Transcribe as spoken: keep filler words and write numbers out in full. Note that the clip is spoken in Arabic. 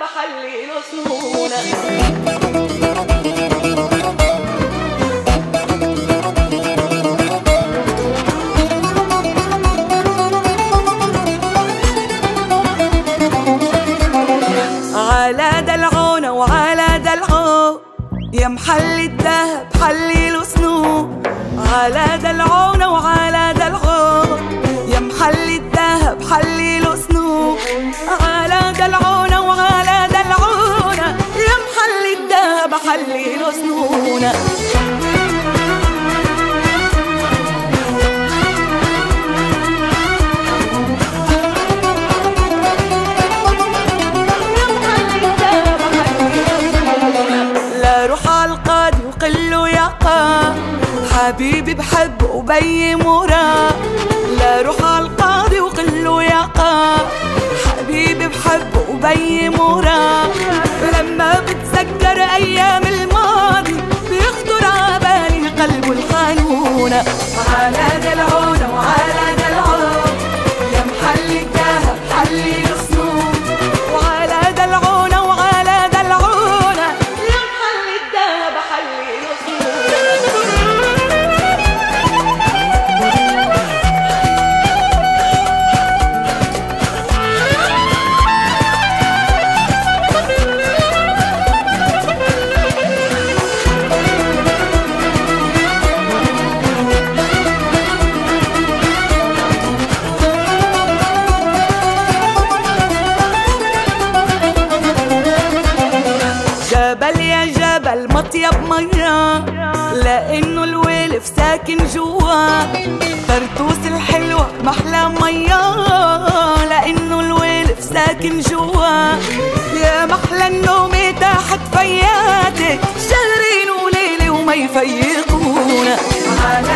بحلي له سنونه. على دلعونه وعلى دلعو يا محل الدهب حلي له سنون. على دلعونه وعلى دلعو يا محل الدهب حلي له سنون. على دلعونه وعلى دلعونه يا محل الدهب حلي له سنونه. حبيبي بحبه وبي مراه. لا روح عالقاضي وقله يا قا. حبيبي بحبه وبي مراه. لما بتذكر ايام الماضي بيخطر عبالي قلبه الحنونه. على دلعونه وعلى دلعونه يا محل الدهب حلي له سنون. وعلى دلعونه وعلى دلعونه يا محل الدهب حلي له سنون. جبل يا جبل مطيب مياه لانه الولف ساكن جوا. طرطوس الحلوة محلى مياه لانه الولف ساكن جوا. يا محلى النوم تحت فياتك شهرين وليلة وما يفيقونا.